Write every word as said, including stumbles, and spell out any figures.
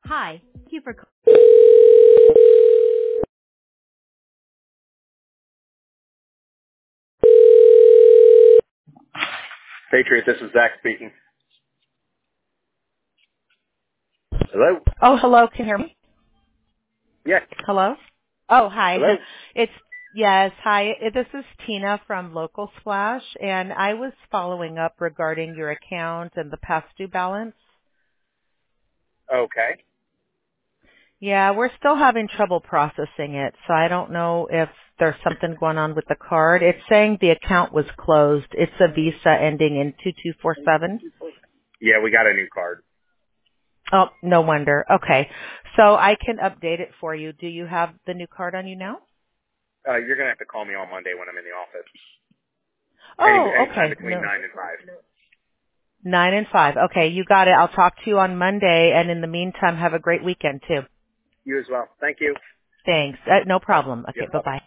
Hi. Thank you for calling. Patriot, this is Zach speaking. Hello? Oh, hello. Can you hear me? Yes. Hello? Oh, hi. Hello? It's, yes, hi. This is Tina from Local Splash, and I was following up regarding your account and the past due balance. Okay. Yeah, we're still having trouble processing it, so I don't know if there's something going on with the card. It's saying the account was closed. It's a Visa ending in two two four seven. Yeah, we got a new card. Oh, no wonder. Okay. So I can update it for you. Do you have the new card on you now? Uh, you're going to have to call me on Monday when I'm in the office. Any Oh, Anytime okay. between No. nine and five. Nine and five. Okay, you got it. I'll talk to you on Monday, and in the meantime, have a great weekend too. You as well. Thank you. Thanks. Uh, no problem. Yep. Okay, bye-bye.